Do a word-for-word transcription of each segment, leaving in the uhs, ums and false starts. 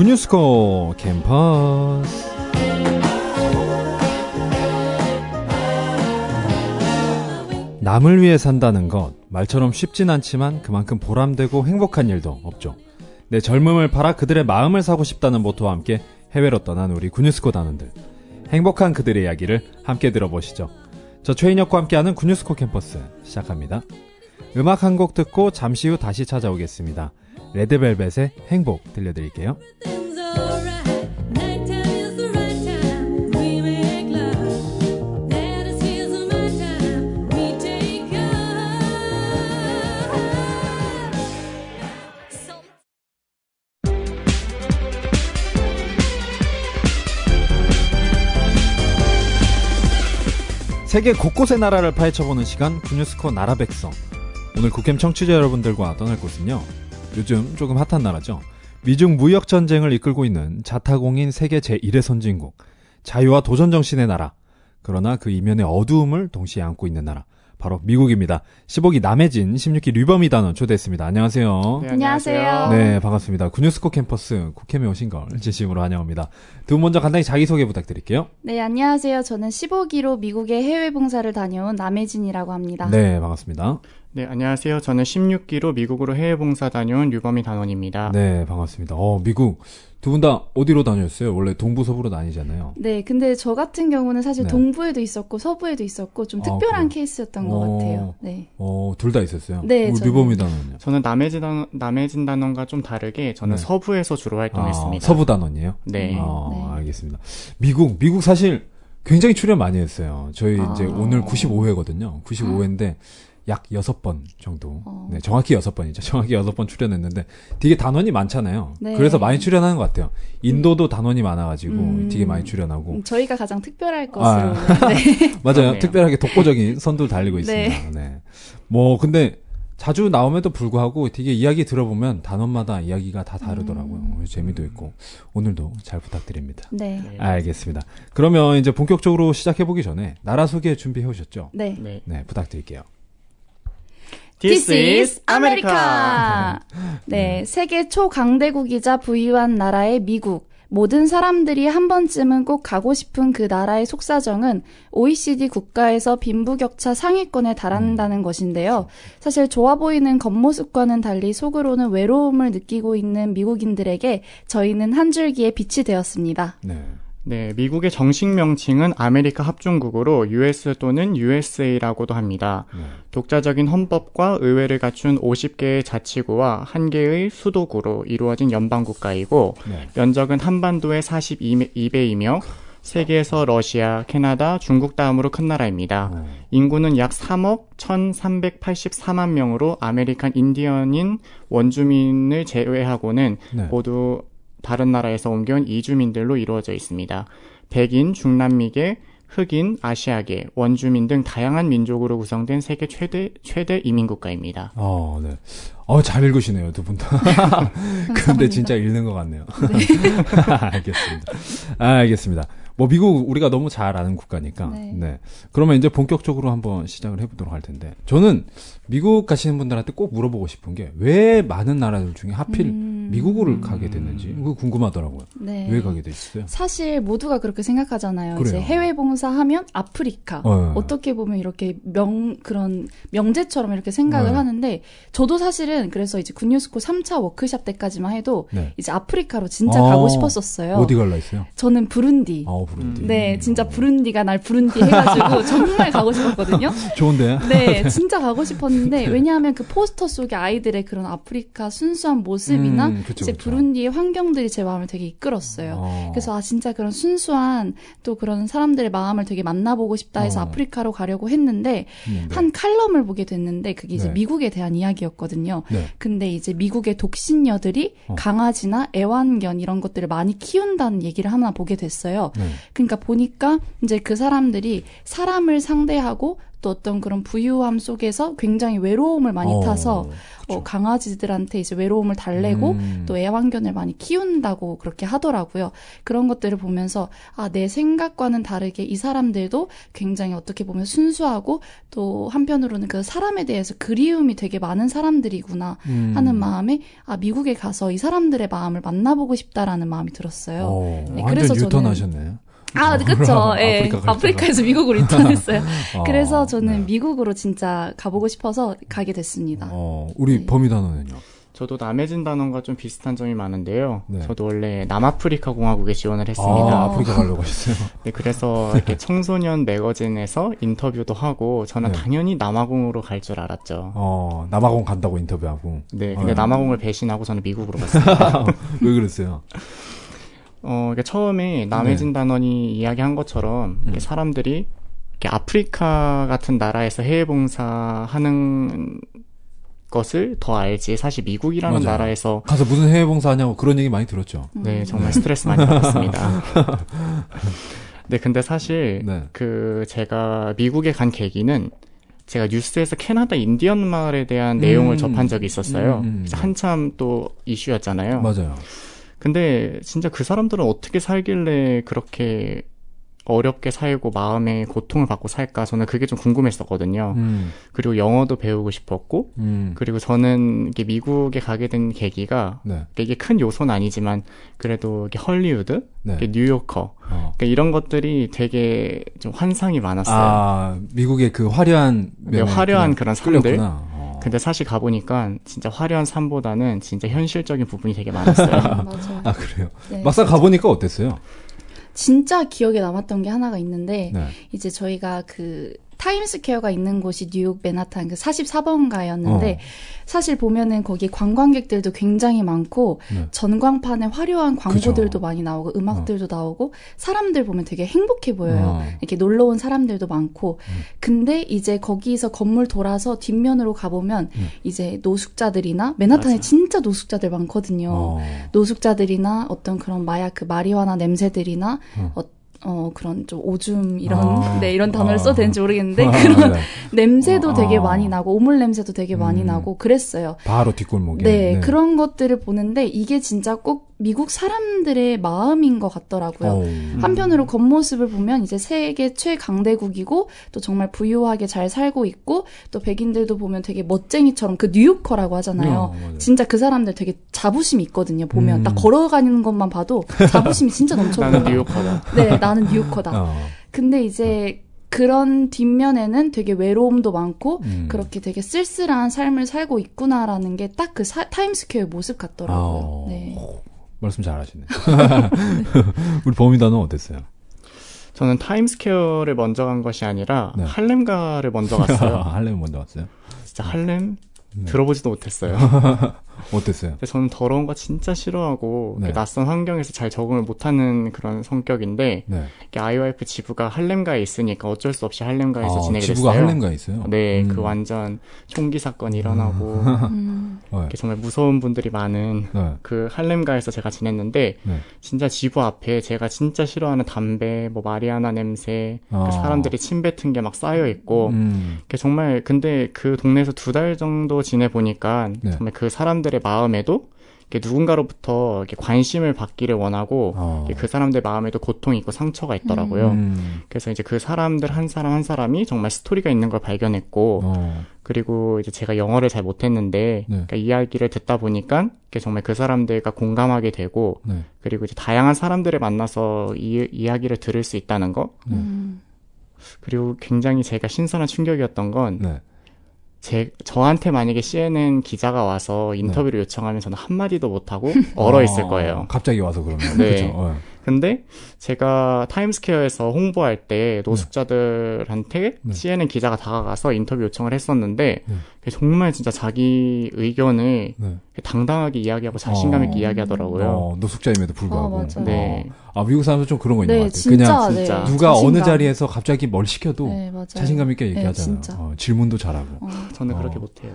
굿뉴스코 캠퍼스. 남을 위해 산다는 것, 말처럼 쉽진 않지만 그만큼 보람되고 행복한 일도 없죠. 내 젊음을 팔아 그들의 마음을 사고 싶다는 모토와 함께 해외로 떠난 우리 굿뉴스코 단원들, 행복한 그들의 이야기를 함께 들어보시죠. 저 최인혁과 함께하는 굿뉴스코 캠퍼스 시작합니다. 음악 한 곡 듣고 잠시 후 다시 찾아오겠습니다. 레드벨벳의 행복 들려드릴게요. 세계 곳곳의 나라를 파헤쳐보는 시간, 굿뉴스코 나라백성. 오늘 굿캠 청취자 여러분들과 떠날 곳은요, 요즘 조금 핫한 나라죠. 미중 무역전쟁을 이끌고 있는 자타공인 세계 제일의 선진국, 자유와 도전 정신의 나라, 그러나 그 이면의 어두움을 동시에 안고 있는 나라, 바로 미국입니다. 십오 기 남해진 십육 기 류범희 단원 초대했습니다. 안녕하세요. 네, 안녕하세요. 네, 반갑습니다. 굿뉴스코 캠퍼스 굿캠에 오신 걸 진심으로 환영합니다. 두 분 먼저 간단히 자기소개 부탁드릴게요. 네, 안녕하세요. 저는 십오 기로 미국의 해외 봉사를 다녀온 남해진이라고 합니다. 네, 반갑습니다. 네, 안녕하세요. 저는 십육 기로 미국으로 해외 봉사 다녀온 류범희 단원입니다. 네, 반갑습니다. 어, 미국 두 분 다 어디로 다녔어요? 원래 동부 서부로 다니잖아요. 네, 근데 저 같은 경우는 사실 네. 동부에도 있었고 서부에도 있었고 좀 특별한 아, 케이스였던 어, 것 같아요. 네. 어, 둘 다 있었어요? 네, 우리 저는- 류범희 단원은요? 저는 남해진, 단, 남해진 단원과 좀 다르게 저는 네. 서부에서 주로 활동했습니다. 아, 서부 단원이에요? 네. 아, 네. 알겠습니다. 미국, 미국 사실 굉장히 출연 많이 했어요. 저희 아. 이제 오늘 구십오 회거든요. 구십오 회인데 약 여섯 번 정도. 어. 네, 정확히 여섯 번이죠. 정확히 여섯 번 출연했는데 되게 단원이 많잖아요. 네. 그래서 많이 출연하는 것 같아요. 인도도 단원이 많아가지고 음. 되게 많이 출연하고. 음, 저희가 가장 특별할 아. 것으로. 네. 맞아요. 그렇네요. 특별하게 독보적인 선두를 달리고 있습니다. 네. 뭐 근데 자주 나옴에도 불구하고 되게 이야기 들어보면 단원마다 이야기가 다 다르더라고요. 음. 재미도 있고 오늘도 잘 부탁드립니다. 네. 네. 알겠습니다. 그러면 이제 본격적으로 시작해보기 전에 나라 소개 준비해 오셨죠? 네. 네. 네, 부탁드릴게요. This is America. 네, 세계 초강대국이자 부유한 나라의 미국. 모든 사람들이 한 번쯤은 꼭 가고 싶은 그 나라의 속사정은 오이시디 국가에서 빈부격차 상위권에 달한다는 것인데요. 사실 좋아 보이는 겉모습과는 달리 속으로는 외로움을 느끼고 있는 미국인들에게 저희는 한 줄기의 빛이 되었습니다. 네. 네, 미국의 정식 명칭은 아메리카 합중국으로 유에스 또는 유에스에이라고도 합니다. 네. 독자적인 헌법과 의회를 갖춘 오십 개의 자치구와 한 개의 수도구로 이루어진 연방국가이고 네. 면적은 한반도의 사십이 배이며 세계에서 러시아, 캐나다, 중국 다음으로 큰 나라입니다. 어. 인구는 약 삼억 천삼백팔십사만 명으로 아메리칸 인디언인 원주민을 제외하고는 네. 모두 다른 나라에서 옮겨온 이주민들로 이루어져 있습니다. 백인, 중남미계, 흑인, 아시아계, 원주민 등 다양한 민족으로 구성된 세계 최대 최대 이민 국가입니다. 어, 네. 어, 잘 읽으시네요, 두 분 다. 근데 진짜 읽는 것 같네요. 알겠습니다. 아, 알겠습니다. 뭐, 미국 우리가 너무 잘 아는 국가니까. 네. 네. 그러면 이제 본격적으로 한번 시작을 해보도록 할 텐데. 저는 미국 가시는 분들한테 꼭 물어보고 싶은 게 왜 많은 나라들 중에 하필 음. 미국을 가게 됐는지. 그거 궁금하더라고요. 네. 왜 가게 됐어요? 사실 모두가 그렇게 생각하잖아요. 그래요. 이제 해외 봉사하면 아프리카. 어, 어떻게 보면 이렇게 명 그런 명제처럼 이렇게 생각을 네. 하는데 저도 사실은 그래서 이제 굿뉴스코 삼 차 워크숍 때까지만 해도 네. 이제 아프리카로 진짜 어, 가고 싶었었어요. 어디 갈라 했어요? 저는 부룬디. 아, 부룬디. 네, 진짜 부룬디가 날 부룬디 해가지고 정말 가고 싶었거든요. 좋은데? 네, 진짜 가고 싶었는데 왜냐하면 그 포스터 속의 아이들의 그런 아프리카 순수한 모습이나 음, 그쵸, 이제 그쵸. 부룬디의 환경들이 제 마음을 되게 이끌었어요. 어. 그래서 아 진짜 그런 순수한 또 그런 사람들의 마음을 되게 만나보고 싶다 해서 어. 아프리카로 가려고 했는데 음, 네. 한 칼럼을 보게 됐는데 그게 이제 네. 미국에 대한 이야기였거든요. 네. 근데 이제 미국의 독신녀들이 어. 강아지나 애완견 이런 것들을 많이 키운다는 얘기를 하나 보게 됐어요. 네. 그러니까 보니까 이제 그 사람들이 사람을 상대하고 또 어떤 그런 부유함 속에서 굉장히 외로움을 많이 어, 타서 어, 강아지들한테 이제 외로움을 달래고 음. 또 애완견을 많이 키운다고 그렇게 하더라고요. 그런 것들을 보면서 아, 내 생각과는 다르게 이 사람들도 굉장히 어떻게 보면 순수하고 또 한편으로는 그 사람에 대해서 그리움이 되게 많은 사람들이구나 음. 하는 마음에 아, 미국에 가서 이 사람들의 마음을 만나보고 싶다라는 마음이 들었어요. 어, 네, 완전 그래서 저는 유턴하셨네요. 아, 그쵸. 예. 아프리카 아프리카에서 미국으로 입단했어요. 어, 그래서 저는 네. 미국으로 진짜 가보고 싶어서 가게 됐습니다. 어, 우리 네. 범위단원은요? 저도 남해진 단원과 좀 비슷한 점이 많은데요. 네. 저도 원래 남아프리카 공화국에 지원을 아, 했습니다. 아프리카 가려고 하셨어요? 네, 그래서 이렇게 청소년 매거진에서 인터뷰도 하고 저는 네. 당연히 남아공으로 갈 줄 알았죠. 어, 남아공 간다고 인터뷰하고. 네, 근데 어. 남아공을 배신하고 저는 미국으로 갔습니다. 왜 그랬어요? 어, 그러니까 처음에 남해진 네. 단원이 이야기한 것처럼 이렇게 음. 사람들이 이렇게 아프리카 같은 나라에서 해외 봉사하는 것을 더 알지. 사실 미국이라는 맞아요. 나라에서 가서 무슨 해외 봉사하냐고 그런 얘기 많이 들었죠. 네, 정말 스트레스 많이 받았습니다. 네, 근데 사실 네. 그 제가 미국에 간 계기는 제가 뉴스에서 캐나다 인디언 마을에 대한 내용을 음. 접한 적이 있었어요. 음, 음. 그래서 한참 또 이슈였잖아요. 맞아요. 근데 진짜 그 사람들은 어떻게 살길래 그렇게 어렵게 살고 마음의 고통을 받고 살까? 저는 그게 좀 궁금했었거든요. 음, 그리고 영어도 배우고 싶었고, 음, 그리고 저는 이게 미국에 가게 된 계기가 네, 이게 큰 요소는 아니지만 그래도 이게 헐리우드, 네. 이게 뉴요커, 어. 그러니까 이런 것들이 되게 좀 환상이 많았어요. 아, 미국의 그 화려한 네, 면에 화려한 그냥 그런 삶들. 끌렸구나. 어. 근데 사실 가보니까 진짜 화려한 삶보다는 진짜 현실적인 부분이 되게 많았어요. 맞아요. 아, 그래요? 네. 막상 가보니까 어땠어요? 진짜 기억에 남았던 게 하나가 있는데 네. 이제 저희가 그 타임스퀘어가 있는 곳이 뉴욕 맨하탄 그 사십사 번가였는데 어. 사실 보면은 거기 관광객들도 굉장히 많고 네. 전광판에 화려한 광고들도 그죠. 많이 나오고 음악들도 나오고 사람들 보면 되게 행복해 보여요. 어. 이렇게 놀러 온 사람들도 많고 음. 근데 이제 거기서 건물 돌아서 뒷면으로 가보면 음. 이제 노숙자들이나 맨하탄에 맞아. 진짜 노숙자들 많거든요. 어. 노숙자들이나 어떤 그런 마약 그 마리화나 냄새들이나 어. 어, 어 그런 좀 오줌 이런 아. 네 이런 단어를 아. 써도 되는지 모르겠는데 아, 그런 네. 냄새도 아. 되게 많이 나고 오물 냄새도 되게 많이 음. 나고 그랬어요. 바로 뒷골목에. 네, 그런 것들을 보는데 이게 진짜 꼭 미국 사람들의 마음인 것 같더라고요. 어. 한편으로 겉모습을 보면 이제 세계 최강대국이고 또 정말 부유하게 잘 살고 있고 또 백인들도 보면 되게 멋쟁이처럼 그 뉴요커라고 하잖아요. 어, 맞아요. 진짜 그 사람들 되게 자부심이 있거든요. 보면 음. 딱 걸어가는 것만 봐도 자부심이 진짜 넘쳐 나는 보여요. 뉴요커다. 네, 나는 뉴요커다. 어. 근데 이제 그런 뒷면에는 되게 외로움도 많고 음. 그렇게 되게 쓸쓸한 삶을 살고 있구나라는 게 딱 그 타임스퀘어의 모습 같더라고요. 아, 네. 말씀 잘하시네. 우리 범위단은 어땠어요? 저는 타임스퀘어를 먼저 간 것이 아니라 네. 할렘가를 먼저 갔어요. 할렘 먼저 왔어요? 진짜 할렘 네. 들어보지도 못했어요. 어땠어요? 근데 저는 더러운 거 진짜 싫어하고 네. 낯선 환경에서 잘 적응을 못하는 그런 성격인데 네. 이렇게 아이와이프 지부가 할렘가에 있으니까 어쩔 수 없이 할렘가에서 아, 지내게 지부가 됐어요. 할렘가에 있어요? 네, 음. 그 완전 총기 사건이 일어나고 음. 네. 이렇게 정말 무서운 분들이 많은 네. 그 할렘가에서 제가 지냈는데 네. 진짜 지부 앞에 제가 진짜 싫어하는 담배, 뭐 마리아나 냄새, 아. 그 사람들이 침 뱉은 게 막 쌓여 있고 음. 그 정말 근데 그 동네에서 두 달 정도 지내 보니까 네. 정말 그 사람들의 마음에도 이렇게 누군가로부터 이렇게 관심을 받기를 원하고 어. 그 사람들 마음에도 고통이 있고 상처가 있더라고요. 음. 그래서 이제 그 사람들 한 사람 한 사람이 정말 스토리가 있는 걸 발견했고 어. 그리고 이제 제가 영어를 잘 못했는데 네. 그러니까 이야기를 듣다 보니까 이게 정말 그 사람들과 공감하게 되고 네. 그리고 이제 다양한 사람들을 만나서 이, 이야기를 들을 수 있다는 거 네. 음. 그리고 굉장히 제가 신선한 충격이었던 건 네. 제, 저한테 만약에 씨엔엔 기자가 와서 인터뷰를 요청하면 저는 한마디도 못하고 얼어 있을 어, 거예요. 갑자기 와서 그러면. 네. 그렇죠. 어. 근데 제가 타임스퀘어에서 홍보할 때 노숙자들한테 네. 씨엔엔 기자가 다가가서 인터뷰 요청을 했었는데 네. 정말 진짜 자기 의견을 네. 당당하게 이야기하고 자신감 있게 어. 이야기하더라고요. 어, 노숙자임에도 불구하고. 아, 맞아요. 네. 아, 미국 사람도 좀 그런 거 있는 네, 것 같아요. 진짜, 그냥 네. 진짜 누가 자신감. 어느 자리에서 갑자기 뭘 시켜도 네, 맞아요. 자신감 있게 얘기하잖아요. 네, 진짜. 어, 질문도 잘하고. 어. 저는 어. 그렇게 못해요.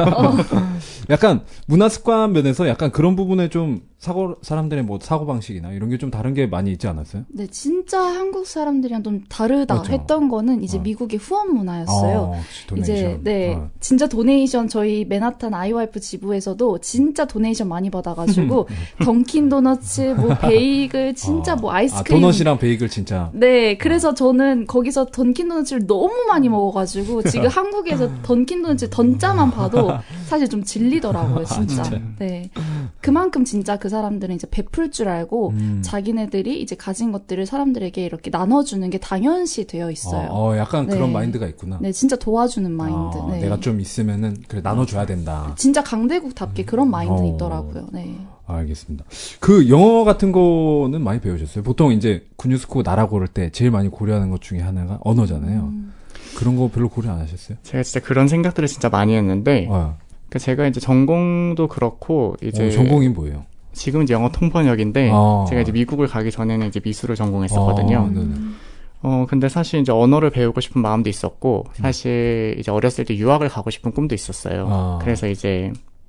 약간 문화 습관 면에서 약간 그런 부분에 좀 사고 사람들의 뭐 사고 방식이나 이런 게 좀 다른 게 많이 있지 않았어요? 네, 진짜 한국 사람들이랑 좀 다르다 그렇죠. 했던 거는 이제 어. 미국의 후원 문화였어요. 어, 도네이션. 이제 네 어. 진짜 도네이션 저희 맨하탄 아이와이프 지부에서도 진짜 도네이션 많이 받아가지고 던킨 도너츠 뭐 베이글 진짜 어. 뭐 아, 아이스크림 도넛이랑 베이글 진짜. 네 그래서 저는 거기서 던킨 도너츠를 너무 많이 먹어가지고 지금 한국에서 던킨 도너츠 던자만 봐도 사실 좀 질리더라고요 진짜. 진짜요? 네 그만큼 진짜 그 사람들은 이제 베풀 줄 알고 음. 자기네들이 이제 가진 것들을 사람들에게 이렇게 나눠주는 게 당연시 되어 있어요. 어, 어, 약간 네. 그런 마인드가 있구나. 네, 진짜 도와주는 마인드. 아, 네. 내가 좀 있으면은 그래 나눠줘야 된다. 진짜 강대국답게 그런 마인드 어. 있더라고요. 네. 알겠습니다. 그 영어 같은 거는 많이 배우셨어요? 보통 이제 군유스코 나라 고를 때 제일 많이 고려하는 것 중에 하나가 언어잖아요. 음. 그런 거 별로 고려 안 하셨어요? 제가 진짜 그런 생각들을 진짜 많이 했는데 어. 그 제가 이제 전공도 그렇고 이제 어, 전공이 뭐예요? 지금 이제 영어 통번역인데 어. 제가 이제 미국을 가기 전에는 이제 미술을 전공했었거든요. 어, 네네. 어 근데 사실 이제 언어를 배우고 싶은 마음도 있었고 사실 이제 어렸을 때 유학을 가고 싶은 꿈도 있었어요. 아. 그래서 이제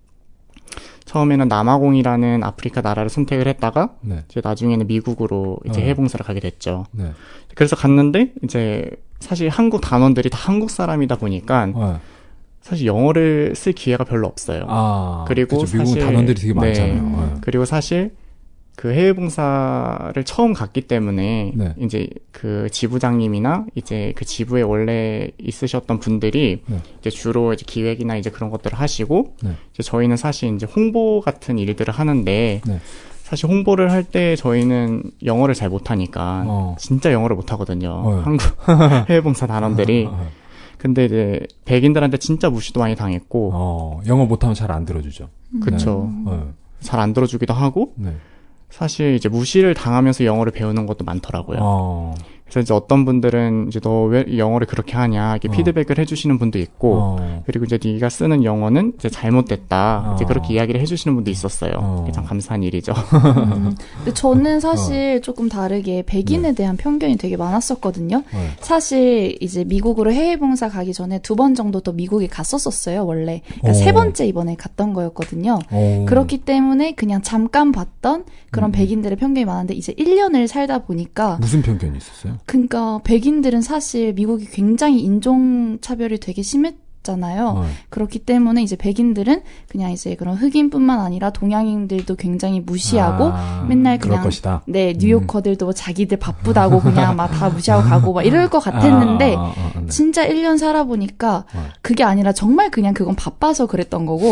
처음에는 남아공이라는 아프리카 나라를 선택을 했다가 네. 이제 나중에는 미국으로 이제 어. 해외봉사를 가게 됐죠. 네. 그래서 갔는데 이제 사실 한국 단원들이 다 한국 사람이다 보니까 어. 사실 영어를 쓸 기회가 별로 없어요. 아. 그리고 그쵸, 미국은 사실- 단원들이 되게 네. 많잖아요. 어. 그리고 사실 그 해외봉사를 처음 갔기 때문에 네. 이제 그 지부장님이나 이제 그 지부에 원래 있으셨던 분들이 네. 이제 주로 이제 기획이나 이제 그런 것들을 하시고 네. 이제 저희는 사실 이제 홍보 같은 일들을 하는데 네. 사실 홍보를 할 때 저희는 영어를 잘 못하니까 어. 진짜 영어를 못하거든요. 어. 한국 해외봉사 단원들이. 어. 근데 이제 백인들한테 진짜 무시도 많이 당했고 어, 영어 못하면 잘 안 들어주죠. 그쵸. 어. 잘 안 들어주기도 하고 네. 사실 이제 무시를 당하면서 영어를 배우는 것도 많더라고요. 어. 그래서 이제 어떤 분들은 이제 너 왜 영어를 그렇게 하냐 이렇게 어. 피드백을 해주시는 분도 있고 어. 그리고 이제 네가 쓰는 영어는 이제 잘못됐다 어. 이제 그렇게 이야기를 해주시는 분도 있었어요. 어. 그게 참 감사한 일이죠. 음. 근데 저는 사실 조금 다르게 백인에 네. 대한 편견이 되게 많았었거든요. 네. 사실 이제 미국으로 해외봉사 가기 전에 두 번 정도 또 미국에 갔었었어요, 원래. 그러니까 오. 세 번째 이번에 갔던 거였거든요. 어. 그렇기 때문에 그냥 잠깐 봤던 그런 음. 백인들의 편견이 많은데 이제 일 년을 살다 보니까 무슨 편견이 있었어요? 그러니까 백인들은 사실 미국이 굉장히 인종차별이 되게 심했잖아요. 어. 그렇기 때문에 이제 백인들은 그냥 이제 그런 흑인뿐만 아니라 동양인들도 굉장히 무시하고 아, 맨날 그럴 그냥 것이다. 네, 뉴요커들도 뭐 자기들 바쁘다고 그냥 막 다 무시하고 가고 막 이럴 것 같았는데 아, 아, 아, 아, 네. 진짜 일 년 살아보니까 어. 그게 아니라 정말 그냥 그건 바빠서 그랬던 거고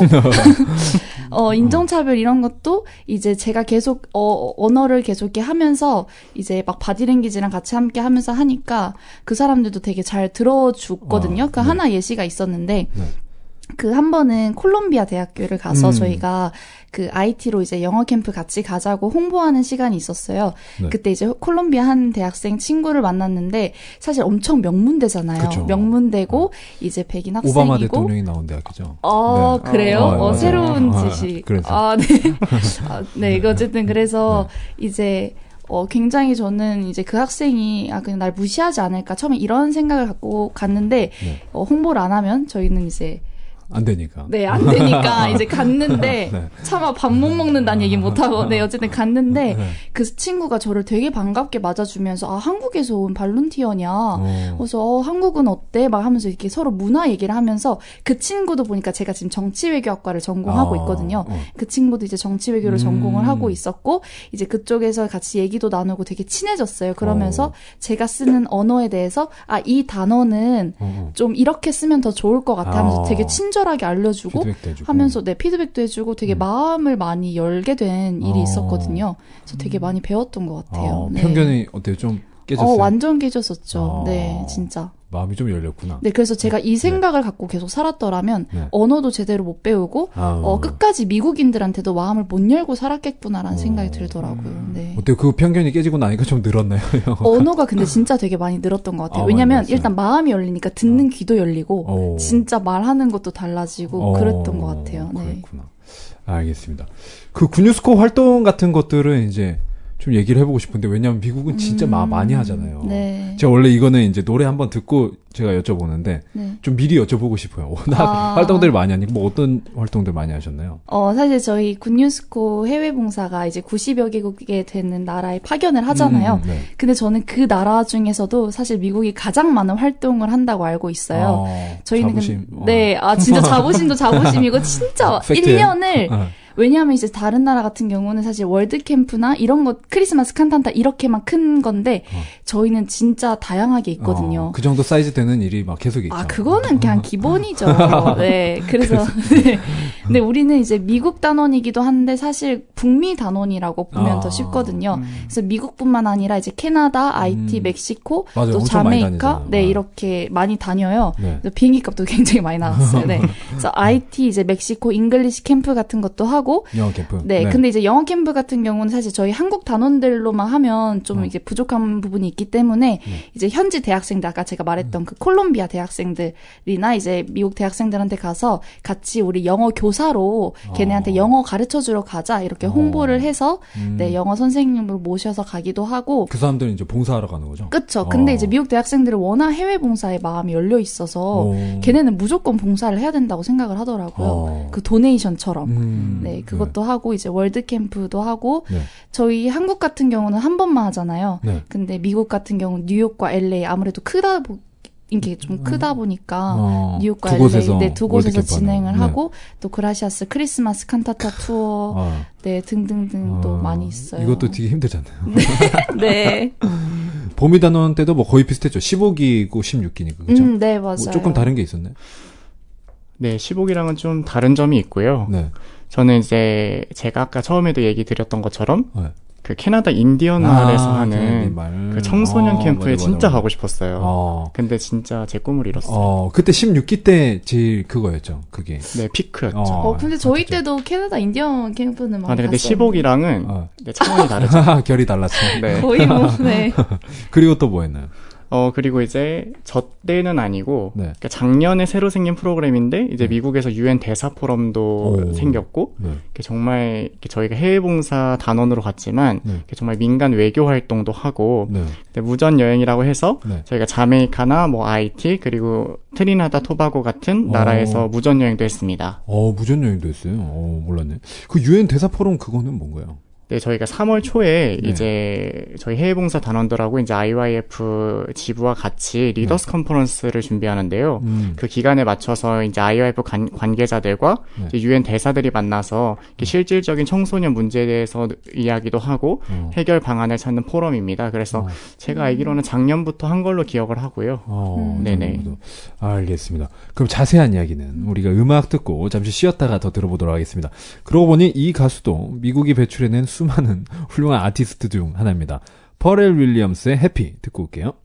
어, 인종차별 이런 것도 이제 제가 계속 어, 언어를 계속 이렇게 하면서 이제 막 바디랭귀지랑 같이 함께 하면서 하니까 그 사람들도 되게 잘 들어줬거든요. 어, 그 네. 하나 예시가 있었는데 네. 그 한 번은 콜롬비아 대학교를 가서 음. 저희가 그 아이티로 이제 영어 캠프 같이 가자고 홍보하는 시간이 있었어요. 네. 그때 이제 콜롬비아 한 대학생 친구를 만났는데 사실 엄청 명문대잖아요. 그쵸. 명문대고 이제 백인 학생이고. 오바마 대통령이 나온 대학이죠. 어, 네. 그래요? 어, 어, 맞아요. 새로운 아, 지식. 그래서. 아, 네. 아, 네, 이거 어쨌든 그래서 이제 어, 굉장히 저는 이제 그 학생이, 아, 그냥 날 무시하지 않을까. 처음에 이런 생각을 갖고 갔는데, 네. 어, 홍보를 안 하면 저희는 이제, 안 되니까. 네, 안 되니까 이제 갔는데, 네. 차마 밥 못 먹는다는 얘기 못하고, 네, 어쨌든 갔는데, 네. 그 친구가 저를 되게 반갑게 맞아주면서, 아, 한국에서 온 발룬티어냐. 어. 그래서, 어, 한국은 어때? 막 하면서 이렇게 서로 문화 얘기를 하면서, 그 친구도 보니까 제가 지금 정치외교학과를 전공하고 아, 있거든요. 어. 그 친구도 이제 정치외교를 음. 전공을 하고 있었고, 이제 그쪽에서 같이 얘기도 나누고 되게 친해졌어요. 그러면서 어. 제가 쓰는 언어에 대해서, 아, 이 단어는 어, 어. 좀 이렇게 쓰면 더 좋을 것 같아 하면서 아. 되게 친절하게 알려주고, 피드백도 해주고. 하면서 네, 피드백도 해주고 되게 음. 마음을 많이 열게 된 일이 어. 있었거든요. 그래서 되게 많이 배웠던 것 같아요. 어, 네. 편견이 어때요? 좀 깨졌어요? 어, 완전 깨졌었죠. 아. 네, 진짜. 마음이 좀 열렸구나. 네, 그래서 제가 이 생각을 네. 갖고 계속 살았더라면 네. 언어도 제대로 못 배우고 아. 어, 끝까지 미국인들한테도 마음을 못 열고 살았겠구나라는 어. 생각이 들더라고요. 네. 어때요? 그 편견이 깨지고 나니까 좀 늘었나요? 언어가 근데 진짜 되게 많이 늘었던 것 같아요. 아, 왜냐면 일단 마음이 열리니까 듣는 아. 귀도 열리고 오. 진짜 말하는 것도 달라지고 오. 그랬던 것 같아요. 네. 그렇구나. 알겠습니다. 그 군유스코 활동 같은 것들은 이제 좀 얘기를 해보고 싶은데 왜냐하면 미국은 진짜 음, 마, 많이 하잖아요. 네. 제가 원래 이거는 이제 노래 한번 듣고 제가 여쭤보는데 네. 좀 미리 여쭤보고 싶어요. 워낙 아. 활동들 많이 하니까 뭐 어떤 활동들 많이 하셨나요? 어 사실 저희 군유스코 해외 봉사가 이제 구십여 개국에 되는 나라에 파견을 하잖아요. 음, 네. 근데 저는 그 나라 중에서도 사실 미국이 가장 많은 활동을 한다고 알고 있어요. 아, 저희는 자부심. 근, 네, 아 진짜 자부심도 자부심이고 진짜 일 년을 어. 왜냐하면 이제 다른 나라 같은 경우는 사실 월드 캠프나 이런 거 크리스마스 칸탄타 이렇게만 큰 건데 어. 저희는 진짜 다양하게 있거든요. 어, 그 정도 사이즈 되는 일이 막 계속 있죠. 아 그거는 그냥 기본이죠. 네, 그래서 네. 근데 우리는 이제 미국 단원이기도 한데 사실 북미 단원이라고 보면 아. 더 쉽거든요. 음. 그래서 미국뿐만 아니라 이제 캐나다, 아이티, 음. 멕시코, 맞아요. 또 자메이카, 네 이렇게 많이 다녀요. 네. 비행기값도 굉장히 많이 나왔어요. 네, 그래서 아이티 이제 멕시코 잉글리시 캠프 같은 것도 하고. 영어 캠프. 네, 네, 근데 이제 영어 캠프 같은 경우는 사실 저희 한국 단원들로만 하면 좀 어. 이제 부족한 부분이 있기 때문에 네. 이제 현지 대학생들 아까 제가 말했던 음. 그 콜롬비아 대학생들이나 이제 미국 대학생들한테 가서 같이 우리 영어 교사로 어. 걔네한테 영어 가르쳐 주러 가자 이렇게 홍보를 어. 해서 음. 네, 영어 선생님을 모셔서 가기도 하고 그 사람들은 이제 봉사하러 가는 거죠? 그렇죠. 어. 근데 이제 미국 대학생들은 워낙 해외 봉사에 마음이 열려 있어서 오. 걔네는 무조건 봉사를 해야 된다고 생각을 하더라고요. 어. 그 도네이션처럼. 음. 네. 그것도 네. 하고 이제 월드 캠프도 하고 네. 저희 한국 같은 경우는 한 번만 하잖아요. 네. 근데 미국 같은 경우는 뉴욕과 엘에이 아무래도 크다 보 이게 좀 크다 보니까 어, 두 뉴욕과 엘에이 곳에서 네, 두 곳에서 진행을 네. 하고 또 그라시아스 크리스마스 칸타타 투어 어. 네 등등등 또 어, 많이 있어요. 이것도 되게 힘들잖아요. 네. 네. 봄이 단원 때도 뭐 거의 비슷했죠. 십오 기고 십육 기니까 그죠? 음, 네 맞아요. 뭐 조금 다른 게 있었나요? 네, 십오 기랑은 좀 다른 점이 있고요. 네. 저는 이제 제가 아까 처음에도 얘기 드렸던 것처럼 네. 그 캐나다 인디언 마을에서 아, 하는 그 청소년 어, 캠프에 맞아, 진짜 맞아. 가고 싶었어요. 어. 근데 진짜 제 꿈을 이뤘어요. 어, 그때 십육 기 때 제일 그거였죠. 그게. 네, 피크였죠. 어, 어 근데 저희 때도 캐나다 인디언 캠프는 많이 아, 네, 근데 갔었는데. 십오 기랑은 어. 네, 차원이 다르죠. 결이 달랐어. 네. 거의 뭐, 네. 그리고 또 뭐 했나요? 어, 그리고 이제 저 때는 아니고, 네. 그러니까 작년에 새로 생긴 프로그램인데, 이제 미국에서 유엔 대사 포럼도 오. 생겼고, 네. 정말 저희가 해외봉사 단원으로 갔지만, 네. 정말 민간 외교 활동도 하고, 네. 무전 여행이라고 해서, 네. 저희가 자메이카나 뭐 아이티, 그리고 트리나다 토바고 같은 나라에서 오. 무전 여행도 했습니다. 어, 무전 여행도 했어요? 어, 몰랐네. 그 유엔 대사 포럼 그거는 뭔가요? 네, 저희가 삼월 초에 네. 이제 저희 해외봉사 단원들하고 이제 아이와이에프 지부와 같이 리더스 네. 컨퍼런스를 준비하는데요. 음. 그 기간에 맞춰서 이제 아이와이에프 관, 관계자들과 네. 유엔 대사들이 만나서 음. 실질적인 청소년 문제에 대해서 이야기도 하고 어. 해결 방안을 찾는 포럼입니다. 그래서 어. 제가 알기로는 작년부터 한 걸로 기억을 하고요. 어, 음. 네네. 알겠습니다. 그럼 자세한 이야기는 우리가 음악 듣고 잠시 쉬었다가 더 들어보도록 하겠습니다. 그러고 보니 이 가수도 미국이 배출해낸 수많은 훌륭한 아티스트 중 하나입니다. 퍼렐 윌리엄스의 해피 듣고 올게요.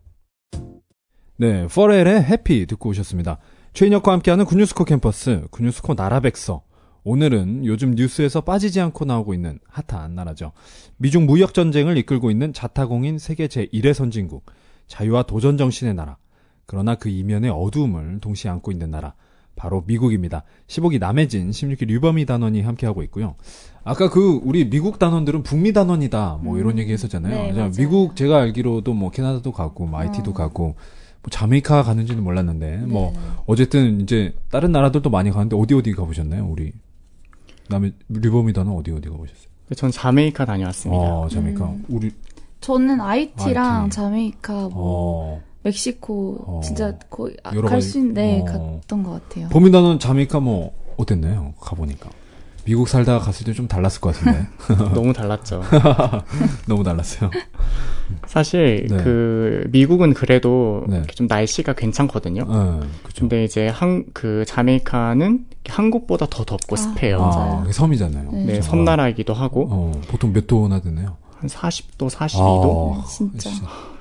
네, 퍼렐의 해피 듣고 오셨습니다. 최인혁과 함께하는 군유스코 캠퍼스, 군유스코 나라백서. 오늘은 요즘 뉴스에서 빠지지 않고 나오고 있는 핫한 나라죠. 미중 무역전쟁을 이끌고 있는 자타공인 세계 제일의 선진국, 자유와 도전 정신의 나라. 그러나 그 이면의 어두움을 동시에 안고 있는 나라. 바로 미국입니다. 십오 기 남해진, 십육 기 류범희 단원이 함께하고 있고요. 아까 그 우리 미국 단원들은 북미 단원이다 뭐 이런 음. 얘기 했었잖아요. 네, 미국 제가 알기로도 뭐 캐나다도 가고 뭐 아이티도 어. 가고 뭐 자메이카 가는지는 몰랐는데 네. 뭐 어쨌든 이제 다른 나라들도 많이 가는데 어디 어디 가보셨나요? 우리 남해 류범희 단원 어디 어디 가보셨어요? 전 자메이카 다녀왔습니다. 어, 자메이카. 음. 우리 저는 아이티랑 아이티. 자메이카 뭐. 어. 멕시코 어, 진짜 거의 갈 수 있는데 어. 갔던 것 같아요. 봄이다는 자메이카 뭐 어땠나요? 가보니까 미국 살다가 갔을 때 좀 달랐을 것 같은데. 너무 달랐죠. 너무 달랐어요. 사실 네. 그 미국은 그래도 네. 좀 날씨가 괜찮거든요. 네, 그렇죠. 근데 이제 한 그 자메이카는 한국보다 더 덥고 아, 습해요. 아, 섬이잖아요. 네, 네 섬나라이기도 하고. 어, 보통 몇 도나 되나요? 한 사십 도, 사십이 도. 아, 진짜.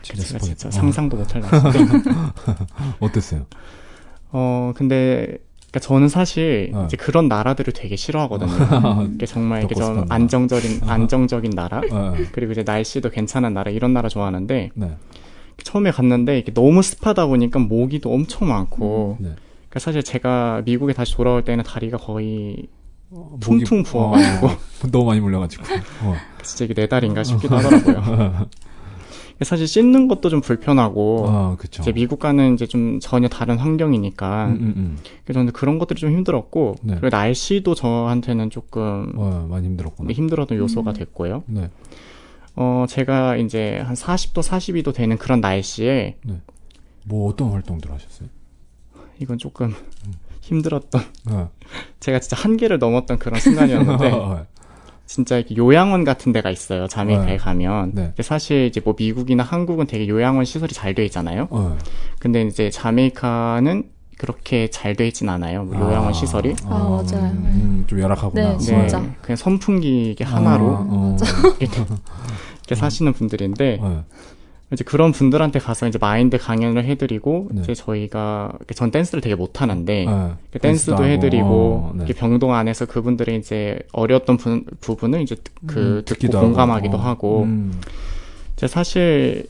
진짜 제가 스포겠다. 진짜 상상도 못할 날씨인데. 어땠어요? 어, 근데, 그러니까 저는 사실 어. 이제 그런 나라들을 되게 싫어하거든요. 이게 정말 이게 좀 안정적인, 안정적인 나라, 어. 그리고 이제 날씨도 괜찮은 나라, 이런 나라 좋아하는데, 네. 처음에 갔는데 이게 너무 습하다 보니까 모기도 엄청 많고, 네. 그러니까 사실 제가 미국에 다시 돌아올 때는 다리가 거의 어, 퉁퉁 목이- 부어가지고, 어, 너무 많이 물려가지고. 어. 진짜 이게 네 달인가 싶기도 하더라고요. 사실 씻는 것도 좀 불편하고, 어, 그쵸. 이제 미국 가는 이제 좀 전혀 다른 환경이니까, 음, 음, 음. 그래서 저는 그런 것들이 좀 힘들었고, 네. 그리고 날씨도 저한테는 조금 어, 많이 힘들었구나. 힘들었던 요소가 음. 됐고요. 네. 어, 제가 이제 한 사십 도, 사십이 도 되는 그런 날씨에, 뭐 어떤 활동들 하셨어요? 이건 조금 힘들었던, 어. 제가 진짜 한계를 넘었던 그런 순간이었는데, 어, 진짜 이렇게 요양원 같은 데가 있어요. 자메이카에 네. 가면. 네. 근데 사실 이제 뭐 미국이나 한국은 되게 요양원 시설이 잘 돼 있잖아요. 어. 근데 이제 자메이카는 그렇게 잘 돼 있진 않아요. 뭐 요양원 아, 시설이. 아, 맞아요. 음, 좀 열악하구나. 네, 진짜. 네, 그냥 선풍기 이게 하나로 아, 어. 이렇게 사시는 분들인데, 어. 이제 그런 분들한테 가서 이제 마인드 강연을 해드리고, 네. 이제 저희가, 전 댄스를 되게 못하는데, 어. 그 댄스도 하고, 해드리고, 어, 네. 이렇게 병동 안에서 그분들의 이제 어려웠던 부, 부분을 이제 그 음, 듣고 듣기도 공감하기도 하고. 하고, 음. 이제 사실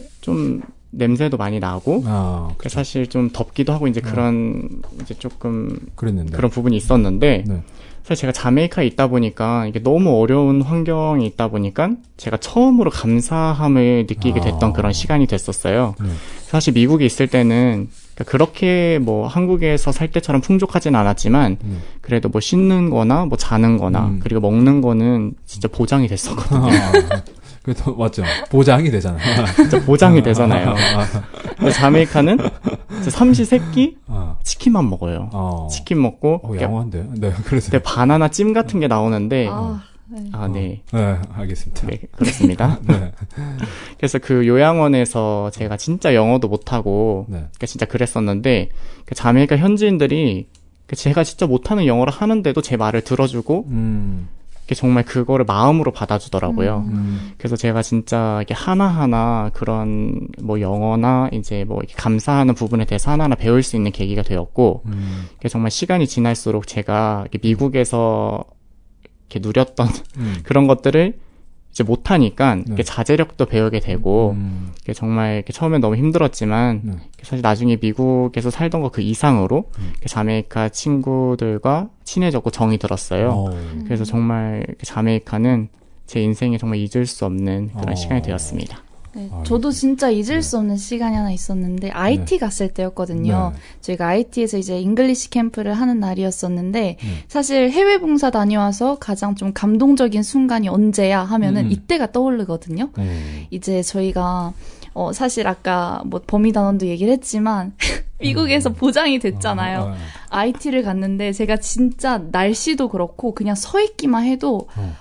좀 냄새도 많이 나고, 아, 그 사실 좀 덥기도 하고 이제 어. 그런 이제 조금 그랬는데. 그런 부분이 있었는데, 네. 사실 제가 자메이카에 있다 보니까 이게 너무 어려운 환경에 있다 보니까 제가 처음으로 감사함을 느끼게 됐던 아. 그런 시간이 됐었어요. 네. 사실 미국에 있을 때는 그러니까 그렇게 뭐 한국에서 살 때처럼 풍족하진 않았지만 네. 그래도 뭐 씻는 거나 뭐 자는 거나 음. 그리고 먹는 거는 진짜 보장이 됐었거든요. 아, 그래도 맞죠. 보장이 되잖아. 진짜 보장이 되잖아요. 아, 근데 자메이카는 진짜 삼시세끼 아, 치킨만 먹어요. 어. 치킨 먹고 어, 양호한데. 네, 그래서. 그때 바나나 찜 같은 게 나오는데 아, 네. 아, 네. 네, 알겠습니다. 네, 그렇습니다. 네. 그래서 그 요양원에서 제가 진짜 영어도 못하고, 네. 그러니까 진짜 그랬었는데, 그 자메이카 현지인들이 그 제가 진짜 못하는 영어를 하는데도 제 말을 들어주고, 음, 이렇게 정말 그거를 마음으로 받아주더라고요. 음. 음, 그래서 제가 진짜 이렇게 하나하나 그런 뭐 영어나 이제 뭐 이렇게 감사하는 부분에 대해서 하나하나 배울 수 있는 계기가 되었고, 음, 그게 정말 시간이 지날수록 제가 이렇게 미국에서 이렇게 누렸던 음. 그런 것들을 이제 못하니까 네. 이렇게 자제력도 배우게 되고, 음, 이게 정말 이렇게 처음엔 너무 힘들었지만 네. 사실 나중에 미국에서 살던 것 그 이상으로 음. 이렇게 자메이카 친구들과 친해졌고 정이 들었어요. 어, 그래서 정말 이렇게 자메이카는 제 인생에 정말 잊을 수 없는 그런 어. 시간이 되었습니다. 네, 아, 저도 진짜 잊을 네. 수 없는 시간이 하나 있었는데 아이티 갔을 때였거든요. 네. 저희가 아이티에서 이제 잉글리시 캠프를 하는 날이었었는데 네. 사실 해외 봉사 다녀와서 가장 좀 감동적인 순간이 언제야 하면은 음. 이때가 떠오르거든요. 음. 이제 저희가 어 사실 아까 뭐 범위단원도 얘기를 했지만 미국에서 보장이 됐잖아요. 어, 어, 아이티를 갔는데 제가 진짜 날씨도 그렇고 그냥 서 있기만 해도 어.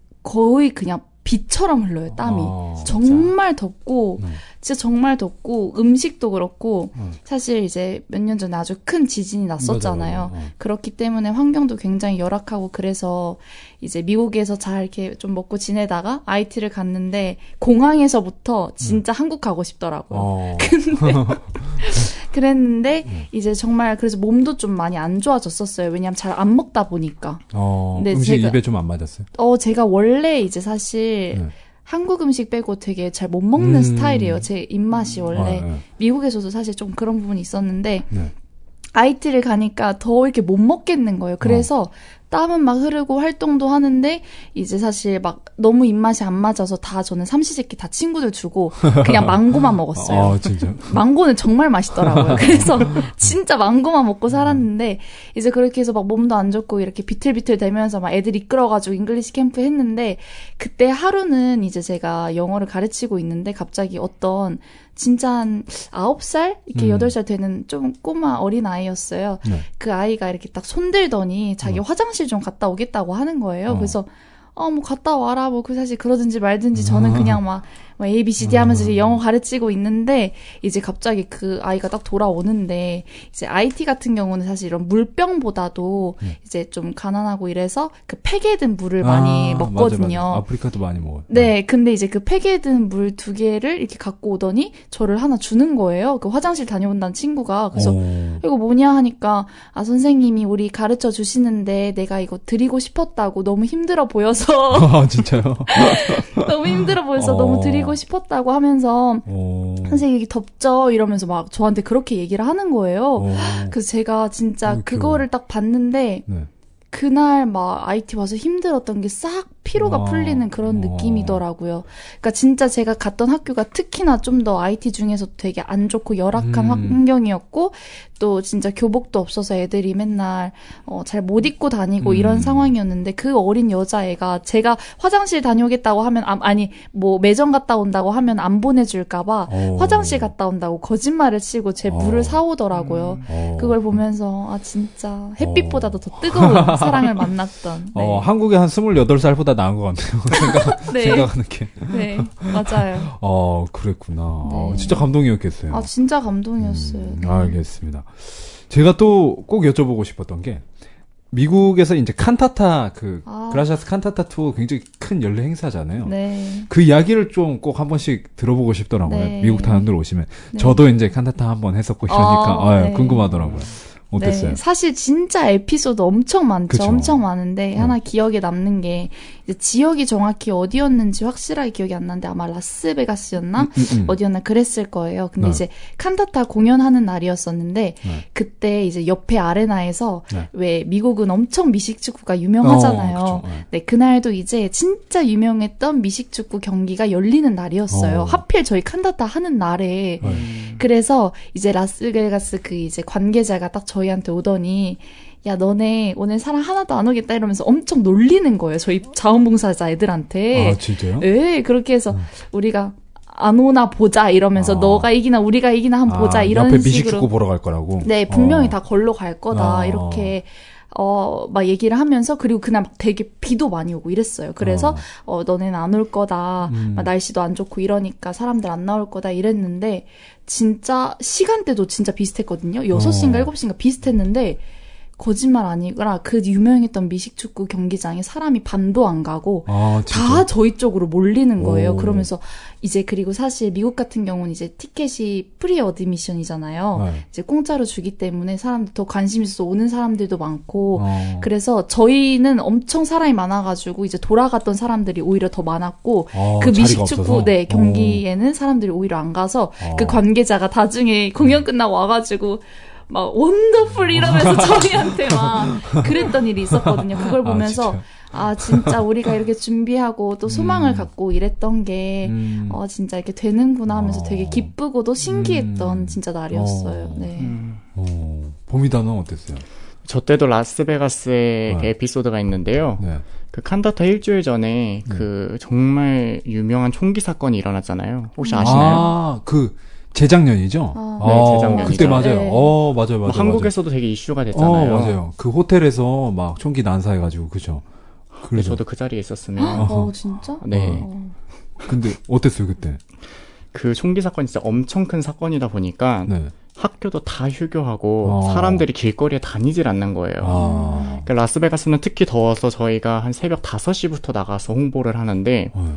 거의 그냥 비처럼 흘러요, 땀이. 어, 정말 덥고 네. 진짜 정말 덥고 음식도 그렇고 어. 사실 이제 몇 년 전에 아주 큰 지진이 났었잖아요. 맞아요. 어. 그렇기 때문에 환경도 굉장히 열악하고 그래서 이제 미국에서 잘 이렇게 좀 먹고 지내다가 아이티를 갔는데 공항에서부터 진짜 한국 가고 싶더라고요. 어. 그랬는데 네. 이제 정말 그래서 몸도 좀 많이 안 좋아졌었어요. 왜냐하면 잘 안 먹다 보니까. 어, 네, 음식 제가- 입에 좀 안 맞았어요? 어 제가 원래 이제 사실 네. 한국 음식 빼고 되게 잘 못 먹는 음. 스타일이에요. 제 입맛이 원래. 아, 네. 미국에서도 사실 좀 그런 부분이 있었는데 네. 아이티를 가니까 더 이렇게 못 먹겠는 거예요. 그래서 땀은 막 흐르고 활동도 하는데 이제 사실 막 너무 입맛이 안 맞아서 다 저는 삼시세끼 다 친구들 주고 그냥 망고만 먹었어요. 아, 진짜. 망고는 정말 맛있더라고요. 그래서 진짜 망고만 먹고 살았는데 이제 그렇게 해서 막 몸도 안 좋고 이렇게 비틀비틀 대면서 막 애들 이끌어가지고 잉글리시 캠프 했는데 그때 하루는 이제 제가 영어를 가르치고 있는데 갑자기 어떤 진짜 한 아홉 살? 이렇게 음. 여덟 살 되는 좀 꼬마 어린 아이였어요. 네. 그 아이가 이렇게 딱 손들더니 자기 어. 화장실 좀 갔다 오겠다고 하는 거예요. 어. 그래서 어, 뭐, 갔다 와라, 뭐, 그 사실 그러든지 말든지 저는 그냥 막, 뭐 A, B, C, D 하면서 이제 영어 가르치고 있는데, 이제 갑자기 그 아이가 딱 돌아오는데, 이제 아이티 같은 경우는 사실 이런 물병보다도 음. 이제 좀 가난하고 이래서 그 팩에 든 물을 아, 많이 먹거든요. 맞아, 맞아. 아프리카도 많이 먹어요. 네, 근데 이제 그 팩에 든 물 두 개를 이렇게 갖고 오더니 저를 하나 주는 거예요. 그 화장실 다녀온다는 친구가. 그래서 오. 이거 뭐냐 하니까, 아, 선생님이 우리 가르쳐 주시는데 내가 이거 드리고 싶었다고 너무 힘들어 보여서. 아, 진짜요? 너무 힘들어 보여서 어. 너무 드리고 싶었다고 하면서 오. 선생님 이게 덥죠? 이러면서 막 저한테 그렇게 얘기를 하는 거예요. 오. 그래서 제가 진짜 오, 그거를 딱 봤는데 네. 그날 막 아이티 와서 힘들었던 게 싹 피로가 와. 풀리는 그런 느낌이더라고요. 그러니까 진짜 제가 갔던 학교가 특히나 좀 더 아이티 중에서 되게 안 좋고 열악한 음. 환경이었고 또 진짜 교복도 없어서 애들이 맨날 어, 잘 못 입고 다니고 음. 이런 상황이었는데 그 어린 여자애가 제가 화장실 다녀오겠다고 하면 아, 아니 뭐 매점 갔다 온다고 하면 안 보내줄까 봐 오. 화장실 갔다 온다고 거짓말을 치고 제 물을 오. 사오더라고요. 음. 그걸 보면서 아 진짜 햇빛보다도 더 뜨거운 사랑을 만났던. 네. 어, 한국에 한 스물여덟 살보다 나은 것 같네요. 생각, 네. 생각하는 게. 네, 맞아요. 어, 그랬구나. 네. 어, 진짜 감동이었겠어요. 아, 진짜 감동이었어요. 음, 네. 알겠습니다. 제가 또 꼭 여쭤보고 싶었던 게, 미국에서 이제 칸타타, 그, 아. 그라시아스 칸타타 투어 굉장히 큰 연례 행사잖아요. 네. 그 이야기를 좀 꼭 한 번씩 들어보고 싶더라고요. 네. 미국 단원들 오시면. 네. 저도 이제 칸타타 한 번 했었고 이러니까, 아, 아, 네. 궁금하더라고요. 어땠어요? 네, 사실 진짜 에피소드 엄청 많죠. 그쵸? 엄청 많은데 어. 하나 기억에 남는 게 이제 지역이 정확히 어디였는지 확실하게 기억이 안 나는데 아마 라스베가스였나? 음, 음, 음. 어디였나 그랬을 거예요. 근데 네. 이제 칸타타 공연하는 날이었었는데 네. 그때 이제 옆에 아레나에서 네. 왜 미국은 엄청 미식축구가 유명하잖아요. 어, 네. 네, 그날도 이제 진짜 유명했던 미식축구 경기가 열리는 날이었어요. 어. 하필 저희 칸타타 하는 날에. 네. 그래서 이제 라스베가스 그 이제 관계자가 딱 저희한테 오더니 야 너네 오늘 사람 하나도 안 오겠다 이러면서 엄청 놀리는 거예요. 저희 자원봉사자 애들한테. 아 진짜요? 네. 그렇게 해서 음. 우리가 안 오나 보자 이러면서 아. 너가 이기나 우리가 이기나 한번 아, 보자 이런 옆에 식으로. 미식축구 보러 갈 거라고? 네. 분명히 어. 다 걸로 갈 거다. 아. 이렇게 어, 막 얘기를 하면서, 그리고 그날 막 되게 비도 많이 오고 이랬어요. 그래서, 어, 어 너네는 안 올 거다. 음. 막 날씨도 안 좋고 이러니까 사람들 안 나올 거다. 이랬는데, 진짜, 시간대도 진짜 비슷했거든요. 여섯 시인가 어. 일곱 시인가 비슷했는데, 거짓말 아니거나 그 유명했던 미식축구 경기장에 사람이 반도 안 가고 아, 다 저희 쪽으로 몰리는 거예요. 오. 그러면서 이제 그리고 사실 미국 같은 경우는 이제 티켓이 프리 어드미션이잖아요. 네. 이제 공짜로 주기 때문에 사람들 더 관심 있어서 오는 사람들도 많고 어. 그래서 저희는 엄청 사람이 많아가지고 이제 돌아갔던 사람들이 오히려 더 많았고 어, 그 미식축구 네, 경기에는 오. 사람들이 오히려 안 가서 어. 그 관계자가 나중에 공연 끝나고 와가지고 막 원더풀 이러면서 저희한테 막 그랬던 일이 있었거든요. 그걸 보면서 아, 아 진짜 우리가 이렇게 준비하고 또 소망을 음. 갖고 이랬던 게 음. 어, 진짜 이렇게 되는구나 하면서 어. 되게 기쁘고도 신기했던 음. 진짜 날이었어요. 어. 네. 음. 어. 봄이다는 어땠어요? 저 때도 라스베가스에 네. 에피소드가 있는데요. 네. 그 칸타타 일주일 전에 네. 그 정말 유명한 총기 사건이 일어났잖아요. 혹시 아시나요? 아, 그 재작년이죠? 아. 네, 아, 재작년이죠. 그때 맞아요. 네. 어, 맞아요, 맞아요. 뭐 한국에서도 맞아요. 되게 이슈가 됐잖아요. 어, 맞아요. 그 호텔에서 막 총기 난사해가지고, 그죠? 그래 저도 그 자리에 있었으면. 어, 진짜? 네. 어. 근데 어땠어요, 그때? 그 총기 사건이 진짜 엄청 큰 사건이다 보니까 네. 학교도 다 휴교하고 아. 사람들이 길거리에 다니질 않는 거예요. 아. 그러니까 라스베가스는 특히 더워서 저희가 한 새벽 다섯 시부터 나가서 홍보를 하는데 네.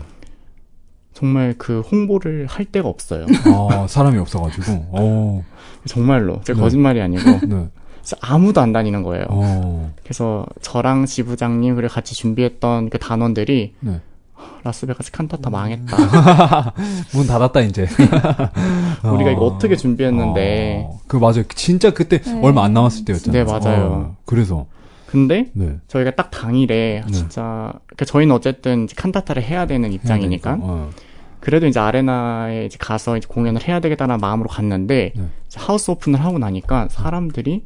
정말 그 홍보를 할 데가 없어요. 아, 사람이 없어가지고. 오. 정말로. 제 네. 거짓말이 아니고. 네. 진짜 아무도 안 다니는 거예요. 오. 그래서 저랑 지부장님 그리고 같이 준비했던 그 단원들이 네. 라스베가스 칸타타 망했다. 문 닫았다 이제. 우리가 이거 어떻게 준비했는데. 어. 그 맞아요. 진짜 그때 네. 얼마 안 남았을 때였잖아요. 네, 맞아요. 어. 그래서. 근데 네. 저희가 딱 당일에 네. 진짜 그러니까 저희는 어쨌든 칸타타를 해야 되는 입장이니까 어. 그래도 이제 아레나에 이제 가서 이제 공연을 해야 되겠다는 마음으로 갔는데 네. 하우스 오픈을 하고 나니까 사람들이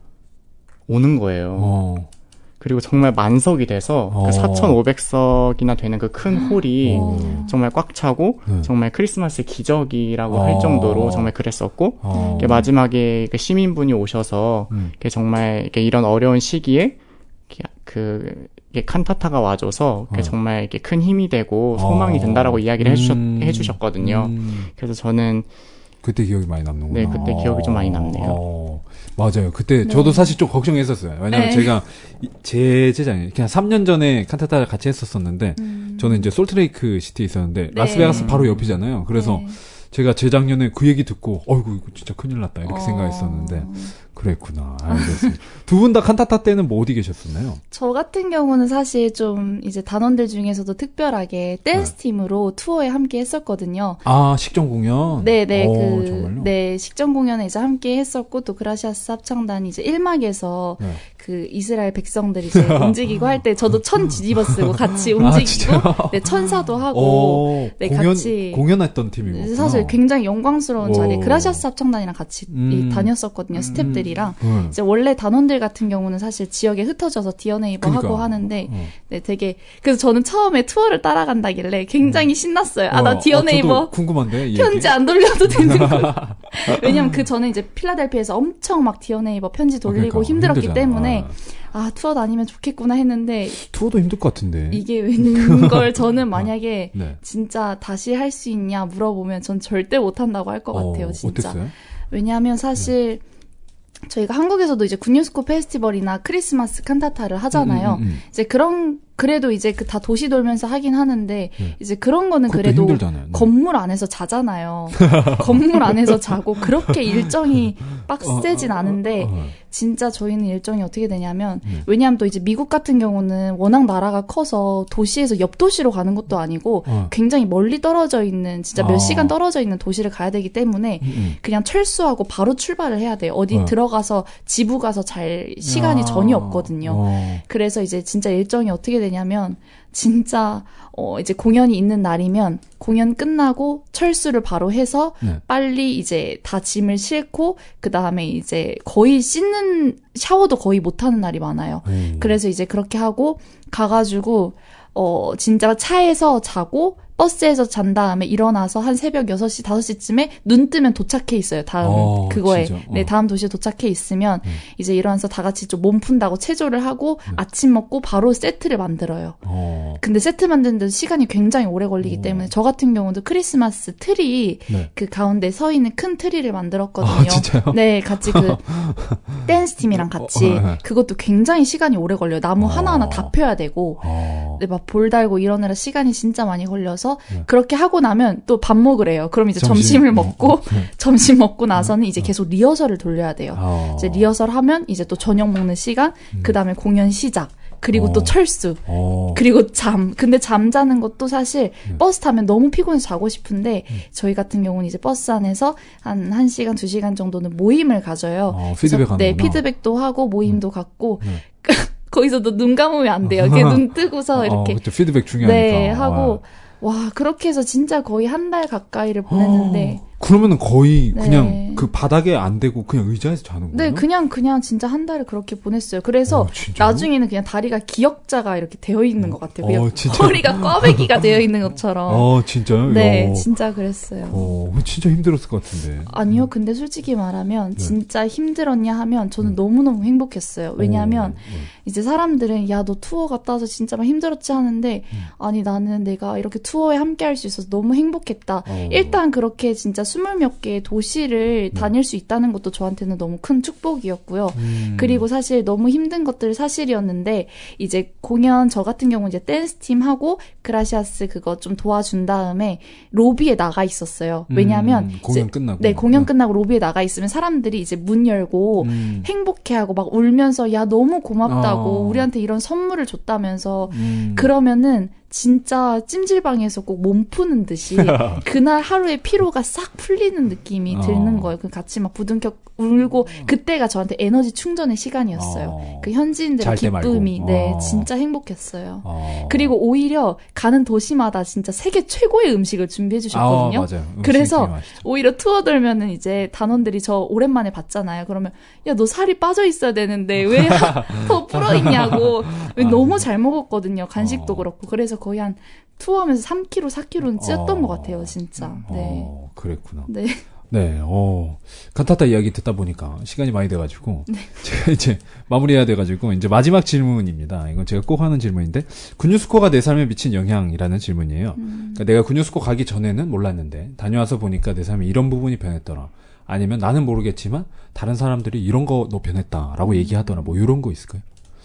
오는 거예요. 어. 그리고 정말 만석이 돼서 어. 그 사천오백 석이나 되는 그 큰 홀이 어. 정말 꽉 차고 네. 정말 크리스마스 기적이라고 어. 할 정도로 정말 그랬었고 어. 마지막에 그 시민분이 오셔서 음. 정말 이런 어려운 시기에 그 이게 칸타타가 와줘서 어. 정말 이렇게 큰 힘이 되고 소망이 어. 된다라고 이야기를 해주셨, 음. 해주셨거든요. 음. 그래서 저는 그때 기억이 많이 남는구나. 네, 그때 기억이 좀 많이 남네요. 어, 맞아요. 그때 네. 저도 사실 좀 걱정했었어요. 왜냐면 네. 제가 이- 제 제자님 그냥 삼 년 전에 칸타타를 같이 했었었는데 음. 저는 이제 솔트레이크 시티에 있었는데 네. 라스베가스 바로 옆이잖아요. 그래서 네. 제가 재작년에 그 얘기 듣고 어이구 이거 진짜 큰일 났다 이렇게 어. 생각했었는데 그랬구나. 알겠습니다. 두 분 다 칸타타 때는 뭐 어디 계셨었나요? 저 같은 경우는 사실 좀 이제 단원들 중에서도 특별하게 댄스 네. 팀으로 투어에 함께 했었거든요. 아 식전 공연. 네네, 어, 그, 정말요? 네, 식전 공연에 이제 함께 했었고, 또 그라시아스 합창단이 이제 일 막에서 네. 그 이스라엘 백성들이 이제 움직이고 할 때 저도 천 뒤집어 쓰고 같이 아, 움직이고, 진짜요? 네, 천사도 하고, 어, 네, 공연 같이- 공연했던 팀이고 사실 굉장히 영광스러운 오. 자리에 그라시아스 합창단이랑 같이 음. 다녔었거든요, 스탭들이랑. 음. 이제 원래 단원들 같은 경우는 사실 지역에 흩어져서 디어네이버 하고 그러니까. 하는데, 어. 네, 되게, 그래서 저는 처음에 투어를 따라간다길래 굉장히 신났어요. 아, 어, 나 디어네이버 아, 저도 궁금한데 이 편지 얘기? 안 돌려도 되는 거. 왜냐면 그 전에 이제 필라델피아에서 엄청 막 디어네이버 편지 돌리고 그러니까, 힘들었기 힘들잖아. 때문에 아 투어 다니면 좋겠구나 했는데 투어도 힘들 것 같은데. 이게 웬 걸 저는 만약에 네. 진짜 다시 할 수 있냐 물어보면 전 절대 못 한다고 할 것 같아요. 어, 진짜. 어땠어요? 왜냐하면 사실 저희가 한국에서도 이제 군유스코 페스티벌이나 크리스마스 칸타타를 하잖아요. 음, 음, 음. 이제 그런 그래도 이제 그 다 도시 돌면서 하긴 하는데 네. 이제 그런 거는 그것도 그래도 힘들잖아요. 네. 건물 안에서 자잖아요. 건물 안에서 자고 그렇게 일정이 빡세진 어, 어, 않은데 어, 어. 진짜 저희는 일정이 어떻게 되냐면 네. 왜냐하면 또 이제 미국 같은 경우는 워낙 나라가 커서 도시에서 옆 도시로 가는 것도 아니고 어. 굉장히 멀리 떨어져 있는 진짜 몇 아. 시간 떨어져 있는 도시를 가야 되기 때문에 음, 음. 그냥 철수하고 바로 출발을 해야 돼요. 어디 어. 들어가서 지부 가서 잘 시간이 아. 전혀 없거든요. 어. 그래서 이제 진짜 일정이 어떻게 되냐면 진짜 어 이제 공연이 있는 날이면 공연 끝나고 철수를 바로 해서 네. 빨리 이제 다 짐을 싣고 그 다음에 이제 거의 씻는 샤워도 거의 못 하는 날이 많아요. 오. 그래서 이제 그렇게 하고 가가지고 어 진짜 차에서 자고 버스에서 잔 다음에 일어나서 한 새벽 여섯 시, 다섯 시쯤에 눈 뜨면 도착해 있어요. 다음 어, 그거에. 진짜? 어. 네, 다음 도시에 도착해 있으면 음. 이제 일어나서 다 같이 좀 몸 푼다고 체조를 하고 음. 아침 먹고 바로 세트를 만들어요. 어. 근데 세트 만드는데 시간이 굉장히 오래 걸리기 오. 때문에 저 같은 경우도 크리스마스 트리 네. 그 가운데 서 있는 큰 트리를 만들었거든요. 아, 진짜요? 네, 같이 그 댄스 팀이랑 같이 어, 네. 그것도 굉장히 시간이 오래 걸려요. 나무 어. 하나하나 다 펴야 되고 어. 네, 막 볼 달고 이러느라 시간이 진짜 많이 걸려서 네. 그렇게 하고 나면 또 밥 먹으래요. 그럼 이제 점심, 점심, 을 어, 먹고 어, 네. 점심 먹고 나서는 이제 계속 리허설을 돌려야 돼요. 어. 이제 리허설 하면 이제 또 저녁 먹는 시간, 음. 그 다음에 공연 시작, 그리고 어. 또 철수, 어. 그리고 잠. 근데 잠 자는 것도 사실 음. 버스 타면 너무 피곤해서 자고 싶은데 음. 저희 같은 경우는 이제 버스 안에서 한 1시간, 두 시간 정도는 모임을 가져요. 어, 피드백 그래서 네, 하는구나. 피드백도 하고 모임도 갖고 네. 거기서도 눈 감으면 안 돼요. 이렇게 눈 뜨고서 이렇게 어, 그쵸. 피드백 중요하니까. 네, 하고 와, 그렇게 해서 진짜 거의 한 달 가까이를 보냈는데 어, 그러면은 거의 네. 그냥 그 바닥에 안 대고 그냥 의자에서 자는 거예요? 네, 그냥 그냥 진짜 한 달을 그렇게 보냈어요. 그래서 어, 진짜요? 나중에는 그냥 다리가 기역자가 이렇게 되어 있는 것 같아요. 그냥 어, 진짜요? 허리가 꽈배기가 되어 있는 것처럼. 어, 진짜요? 네, 어. 진짜 그랬어요. 어, 진짜 힘들었을 것 같은데. 아니요, 근데 솔직히 말하면 네. 진짜 힘들었냐 하면 저는 음. 너무너무 행복했어요. 왜냐하면 어, 어. 이제 사람들은 야, 너 투어 갔다 와서 진짜 막 힘들었지 하는데 음. 아니, 나는 내가 이렇게 투어에 함께 할 수 있어서 너무 행복했다. 어. 일단 그렇게 진짜 스물 몇 개의 도시를 네. 다닐 수 있다는 것도 저한테는 너무 큰 축복이었고요. 음. 그리고 사실 너무 힘든 것들 사실이었는데 이제 공연 저 같은 경우 이제 댄스 팀 하고 그라시아스 그거 좀 도와준 다음에 로비에 나가 있었어요. 왜냐하면 음, 공연 이제- 끝나고. 네, 공연 끝나고 로비에 나가 있으면 사람들이 이제 문 열고 음. 행복해하고 막 울면서 야 너무 고맙다고 어. 우리한테 이런 선물을 줬다면서 음. 그러면은 진짜 찜질방에서 꼭 몸 푸는 듯이 그날 하루의 피로가 싹 풀리는 느낌이 어. 드는 거예요. 그 같이 막 부둥켜 울고 그때가 저한테 에너지 충전의 시간이었어요. 어. 그 현지인들의 잘때 말고. 기쁨이 네 어. 진짜 행복했어요. 어. 그리고 오히려 가는 도시마다 진짜 세계 최고의 음식을 준비해 주셨거든요. 아, 맞아요. 음식이 그래서 되게 맛있죠. 오히려 투어 돌면은 이제 단원들이 저 오랜만에 봤잖아요. 그러면 야 너 살이 빠져 있어야 되는데 왜 더 불어 있냐고. 왜 아, 너무 잘 먹었거든요. 간식도 어. 그렇고. 그래서 거의 한 투어하면서 삼 킬로그램, 사 킬로그램는 찌었던 어. 것 같아요, 진짜. 네. 어, 그랬구나. 네. 네, 어, 칸타타 이야기 듣다 보니까 시간이 많이 돼가지고, 네. 제가 이제 마무리해야 돼가지고, 이제 마지막 질문입니다. 이건 제가 꼭 하는 질문인데, 군유스코가 내 삶에 미친 영향이라는 질문이에요. 음. 그러니까 내가 군유스코 가기 전에는 몰랐는데, 다녀와서 보니까 내 삶에 이런 부분이 변했더라. 아니면 나는 모르겠지만, 다른 사람들이 이런 거 너 변했다라고 음. 얘기하더라. 뭐, 이런 거 있을까요?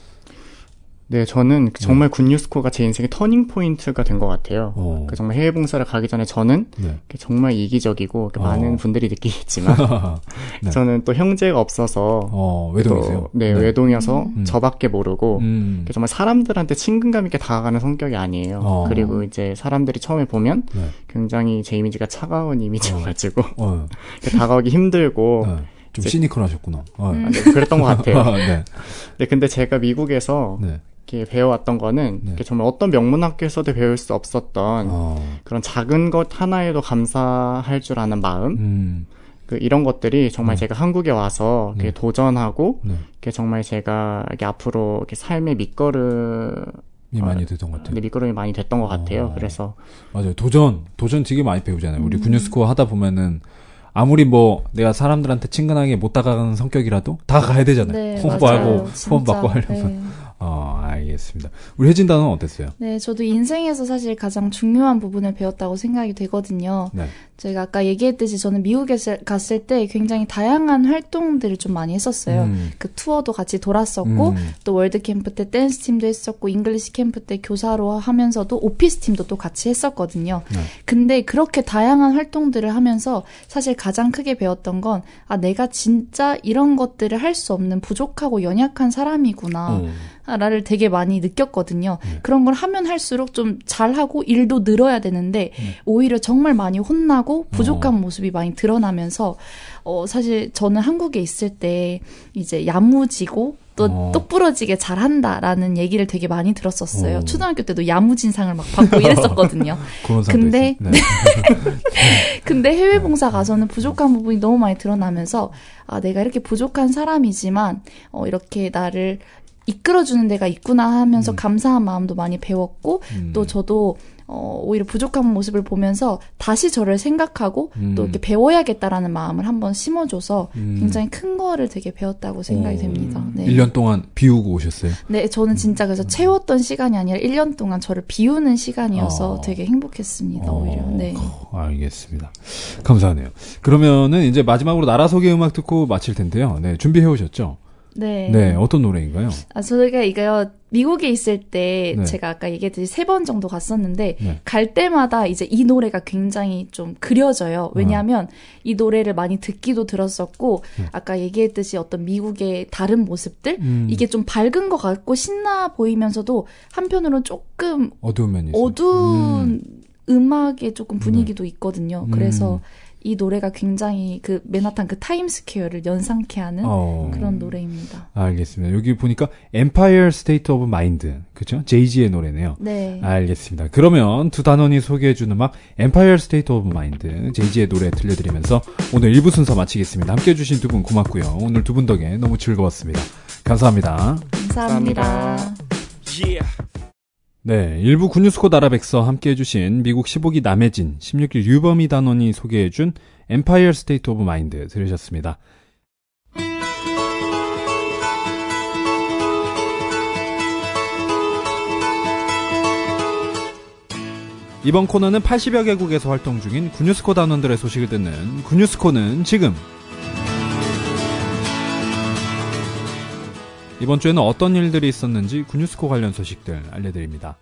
네, 저는 정말 네. 군유스코가 제 인생의 터닝 포인트가 된 것 같아요. 그러니까 정말 해외 봉사를 가기 전에 저는 네. 정말 이기적이고 어. 많은 분들이 느끼겠지만 네. 저는 또 형제가 없어서 어, 외동이세요? 또, 네, 네, 외동이어서 음. 저밖에 모르고 음. 정말 사람들한테 친근감 있게 다가가는 성격이 아니에요. 어. 그리고 이제 사람들이 처음에 보면 네. 굉장히 제 이미지가 차가운 이미지여가지고 어. 다가가기 힘들고 네. 좀 시니컬하셨구나. 어. 음. 네, 그랬던 것 같아요. 네. 네, 근데 제가 미국에서 네. 이렇게 배워왔던 거는 네. 정말 어떤 명문학교에서도 배울 수 없었던 어. 그런 작은 것 하나에도 감사할 줄 아는 마음 음. 그 이런 것들이 정말 네. 제가 한국에 와서 네. 도전하고 네. 정말 제가 앞으로 이렇게 삶의 밑거름이 어, 많이 됐던 것 같아요. 네, 밑거름이 많이 됐던 것 같아요. 어. 그래서 맞아요. 도전 도전 되게 많이 배우잖아요. 우리 음. 군유스코 하다 보면은 아무리 뭐 내가 사람들한테 친근하게 못 다가가는 성격이라도 다가가야 되잖아요. 네, 홍보하고 후원 받고 하려면. 네. 어, 알겠습니다. 우리 혜진단은 어땠어요? 네, 저도 인생에서 사실 가장 중요한 부분을 배웠다고 생각이 되거든요. 네. 제가 아까 얘기했듯이 저는 미국에 갔을 때 굉장히 다양한 활동들을 좀 많이 했었어요. 음. 그 투어도 같이 돌았었고 음. 또 월드캠프 때 댄스 팀도 했었고 잉글리시 캠프 때 교사로 하면서도 오피스 팀도 또 같이 했었거든요. 네. 근데 그렇게 다양한 활동들을 하면서 사실 가장 크게 배웠던 건 아, 내가 진짜 이런 것들을 할 수 없는 부족하고 연약한 사람이구나. 음. 라를 되게 많이 느꼈거든요. 네. 그런 걸 하면 할수록 좀 잘하고 일도 늘어야 되는데 네. 오히려 정말 많이 혼나고 부족한 어. 모습이 많이 드러나면서 어, 사실 저는 한국에 있을 때 이제 야무지고 또 어. 똑부러지게 잘한다라는 얘기를 되게 많이 들었었어요. 어. 초등학교 때도 야무진상을 막 받고 이랬었거든요. 근데 네. 근데 해외 봉사 가서는 부족한 부분이 너무 많이 드러나면서 아, 내가 이렇게 부족한 사람이지만 어, 이렇게 나를 이끌어주는 데가 있구나 하면서 음. 감사한 마음도 많이 배웠고 음. 또 저도 어, 오히려 부족한 모습을 보면서 다시 저를 생각하고 음. 또 이렇게 배워야겠다라는 마음을 한번 심어줘서 음. 굉장히 큰 거를 되게 배웠다고 생각이 오. 됩니다. 네. 일 년 동안 비우고 오셨어요? 네, 저는 진짜 그래서 채웠던 시간이 아니라 일 년 동안 저를 비우는 시간이어서 어. 되게 행복했습니다. 어. 오히려. 네. 어, 알겠습니다. 감사하네요. 그러면은 이제 마지막으로 나라 소개 음악 듣고 마칠 텐데요. 네, 준비해 오셨죠? 네. 네, 어떤 노래인가요? 아, 저희가 이거요, 미국에 있을 때, 네. 제가 아까 얘기했듯이 세 번 정도 갔었는데, 네. 갈 때마다 이제 이 노래가 굉장히 좀 그려져요. 왜냐하면, 어. 이 노래를 많이 듣기도 들었었고, 네. 아까 얘기했듯이 어떤 미국의 다른 모습들, 음. 이게 좀 밝은 것 같고, 신나 보이면서도, 한편으로는 조금, 어두운 면이 있어요. 어두운 음. 음악의 조금 분위기도 네. 있거든요. 그래서, 음. 이 노래가 굉장히 그 맨하탄 그 타임스퀘어를 연상케 하는 어... 그런 노래입니다. 알겠습니다. 여기 보니까 Empire State of Mind, 그렇죠? 제이지의 노래네요. 네. 알겠습니다. 그러면 두 단원이 소개해주는 음악 Empire State of Mind, 제이지의 노래 들려드리면서 오늘 일 부 순서 마치겠습니다. 함께해 주신 두 분 고맙고요. 오늘 두 분 덕에 너무 즐거웠습니다. 감사합니다. 감사합니다. 감사합니다. Yeah. 네, 일부 군유스코 나라백서 함께 해주신 미국 십오 기 남혜진, 십육 기 류범희 단원이 소개해준 Empire State of Mind 들으셨습니다. 이번 코너는 팔십여 개국에서 활동 중인 군유스코 단원들의 소식을 듣는 군유스코는 지금! 이번 주에는 어떤 일들이 있었는지 군유스코 관련 소식들 알려드립니다.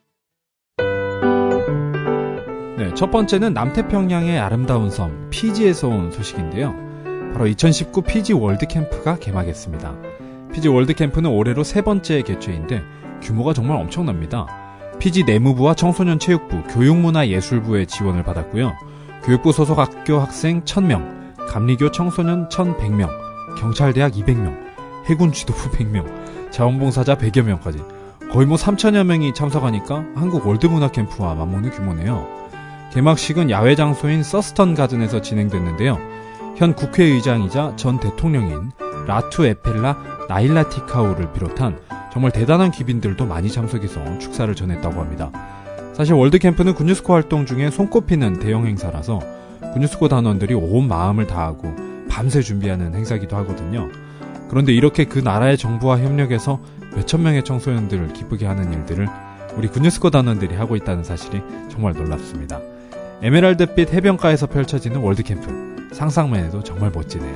네, 첫 번째는 남태평양의 아름다운 섬 피지에서 온 소식인데요. 바로 이천십구 피지 월드캠프가 개막했습니다. 피지 월드캠프는 올해로 세 번째 개최인데 규모가 정말 엄청납니다. 피지 내무부와 청소년체육부, 교육문화예술부의 지원을 받았고요. 교육부 소속 학교 학생 천 명, 감리교 청소년 천백 명, 경찰대학 이백 명, 해군 지도부 백 명, 자원봉사자 백여 명까지 거의 뭐 삼천여 명이 참석하니까 한국 월드문화캠프와 맞먹는 규모네요. 개막식은 야외 장소인 서스턴 가든에서 진행됐는데요. 현 국회의장이자 전 대통령인 라투 에펠라 나일라티카우를 비롯한 정말 대단한 귀빈들도 많이 참석해서 축사를 전했다고 합니다. 사실 월드캠프는 군유스코 활동 중에 손꼽히는 대형 행사라서 군유스코 단원들이 온 마음을 다하고 밤새 준비하는 행사기도 하거든요. 그런데 이렇게 그 나라의 정부와 협력해서 몇천 명의 청소년들을 기쁘게 하는 일들을 우리 군유스코 단원들이 하고 있다는 사실이 정말 놀랍습니다. 에메랄드빛 해변가에서 펼쳐지는 월드캠프, 상상만 해도 정말 멋지네요.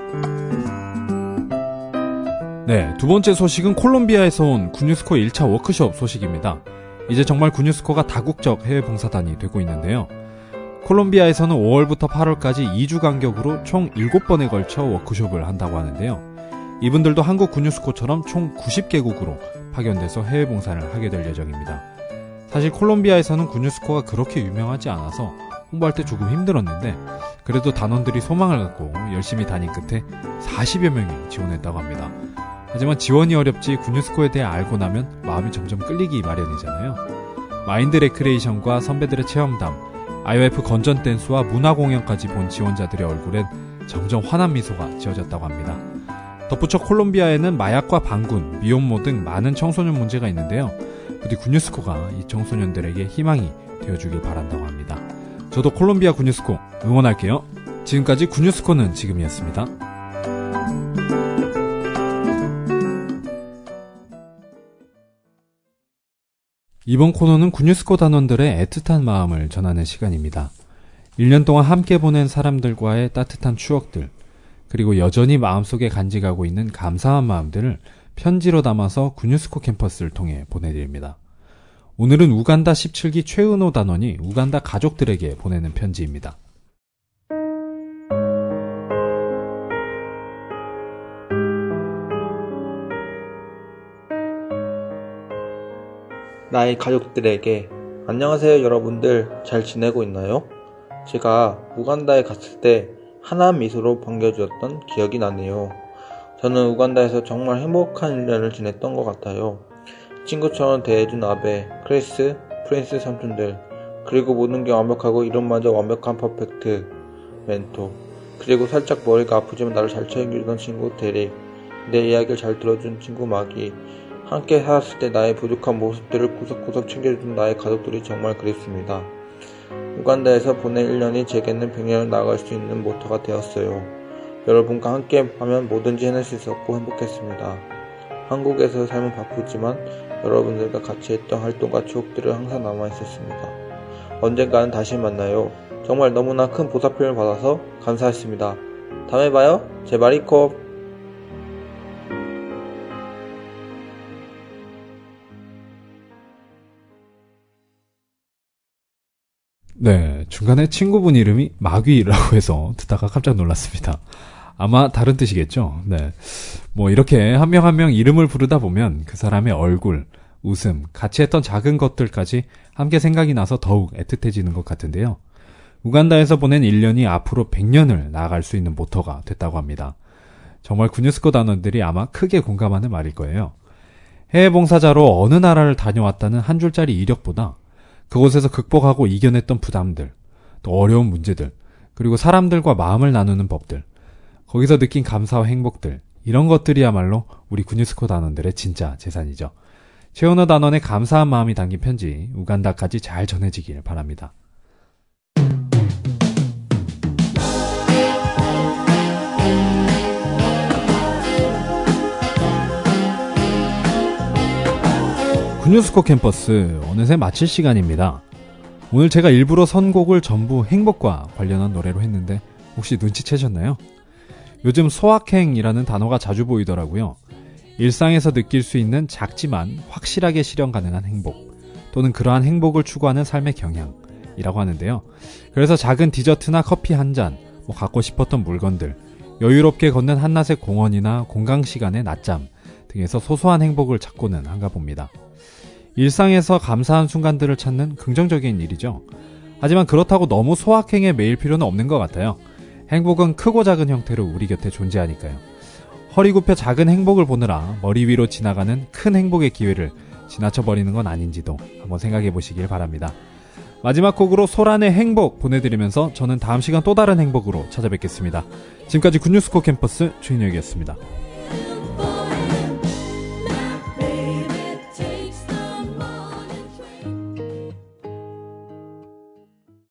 네, 두 번째 소식은 콜롬비아에서 온 군유스코 일 차 워크숍 소식입니다. 이제 정말 군유스코가 다국적 해외 봉사단이 되고 있는데요. 콜롬비아에서는 오월부터 팔월까지 이 주 간격으로 총 일곱 번에 걸쳐 워크숍을 한다고 하는데요. 이분들도 한국 군유스코처럼 총 구십 개국으로 파견돼서 해외 봉사를 하게 될 예정입니다. 사실 콜롬비아에서는 군유스코가 그렇게 유명하지 않아서 홍보할 때 조금 힘들었는데 그래도 단원들이 소망을 갖고 열심히 다닌 끝에 사십여 명이 지원했다고 합니다. 하지만 지원이 어렵지 군유스코에 대해 알고 나면 마음이 점점 끌리기 마련이잖아요. 마인드 레크레이션과 선배들의 체험담, 아이오에프 건전 댄스와 문화 공연까지 본 지원자들의 얼굴엔 점점 환한 미소가 지어졌다고 합니다. 덧붙여 콜롬비아에는 마약과 방군, 미혼모 등 많은 청소년 문제가 있는데요. 부디 군유스코가 이 청소년들에게 희망이 되어주길 바란다고 합니다. 저도 콜롬비아 군유스코 응원할게요. 지금까지 군유스코는 지금이었습니다. 이번 코너는 군유스코 단원들의 애틋한 마음을 전하는 시간입니다. 일 년 동안 함께 보낸 사람들과의 따뜻한 추억들, 그리고 여전히 마음속에 간직하고 있는 감사한 마음들을 편지로 담아서 군유스코 캠퍼스를 통해 보내드립니다. 오늘은 우간다 십칠 기 최은호 단원이 우간다 가족들에게 보내는 편지입니다. 나의 가족들에게 안녕하세요 여러분들 잘 지내고 있나요? 제가 우간다에 갔을 때 환한 미소로 반겨주었던 기억이 나네요. 저는 우간다에서 정말 행복한 일 년을 지냈던 것 같아요. 친구처럼 대해준 아베, 크리스, 프린스 삼촌들, 그리고 모든 게 완벽하고 이름마저 완벽한 퍼펙트 멘토, 그리고 살짝 머리가 아프지만 나를 잘 챙겨주던 친구 데릭, 내 이야기를 잘 들어준 친구 마기, 함께 살았을 때 나의 부족한 모습들을 구석구석 챙겨주는 나의 가족들이 정말 그립습니다. 우간다에서 보낸 일 년이 제게는 백 년을 나아갈 수 있는 모토가 되었어요. 여러분과 함께 하면 뭐든지 해낼 수 있었고 행복했습니다. 한국에서 삶은 바쁘지만 여러분들과 같이 했던 활동과 추억들은 항상 남아있었습니다. 언젠가는 다시 만나요. 정말 너무나 큰 보살핌을 받아서 감사했습니다. 다음에 봐요. 제 마리콥. 네, 중간에 친구분 이름이 마귀라고 해서 듣다가 깜짝 놀랐습니다. 아마 다른 뜻이겠죠? 네. 뭐 이렇게 한 명 한 명 이름을 부르다 보면 그 사람의 얼굴, 웃음, 같이 했던 작은 것들까지 함께 생각이 나서 더욱 애틋해지는 것 같은데요. 우간다에서 보낸 일 년이 앞으로 백 년을 나아갈 수 있는 모토가 됐다고 합니다. 정말 군유스코 단원들이 아마 크게 공감하는 말일 거예요. 해외 봉사자로 어느 나라를 다녀왔다는 한 줄짜리 이력보다 그곳에서 극복하고 이겨냈던 부담들, 또 어려운 문제들, 그리고 사람들과 마음을 나누는 법들, 거기서 느낀 감사와 행복들, 이런 것들이야말로 우리 군유스코 단원들의 진짜 재산이죠. 최은호 단원의 감사한 마음이 담긴 편지, 우간다까지 잘 전해지길 바랍니다. 군유스코 캠퍼스 어느새 마칠 시간입니다. 오늘 제가 일부러 선곡을 전부 행복과 관련한 노래로 했는데 혹시 눈치채셨나요? 요즘 소확행이라는 단어가 자주 보이더라고요. 일상에서 느낄 수 있는 작지만 확실하게 실현 가능한 행복, 또는 그러한 행복을 추구하는 삶의 경향이라고 하는데요. 그래서 작은 디저트나 커피 한 잔, 뭐 갖고 싶었던 물건들, 여유롭게 걷는 한낮의 공원이나 공강 시간의 낮잠 등에서 소소한 행복을 찾고는 한가 봅니다. 일상에서 감사한 순간들을 찾는 긍정적인 일이죠. 하지만 그렇다고 너무 소확행에 매일 필요는 없는 것 같아요. 행복은 크고 작은 형태로 우리 곁에 존재하니까요. 허리 굽혀 작은 행복을 보느라 머리 위로 지나가는 큰 행복의 기회를 지나쳐버리는 건 아닌지도 한번 생각해 보시길 바랍니다. 마지막 곡으로 소란의 행복 보내드리면서 저는 다음 시간 또 다른 행복으로 찾아뵙겠습니다. 지금까지 군유스코 캠퍼스 주인혁이었습니다.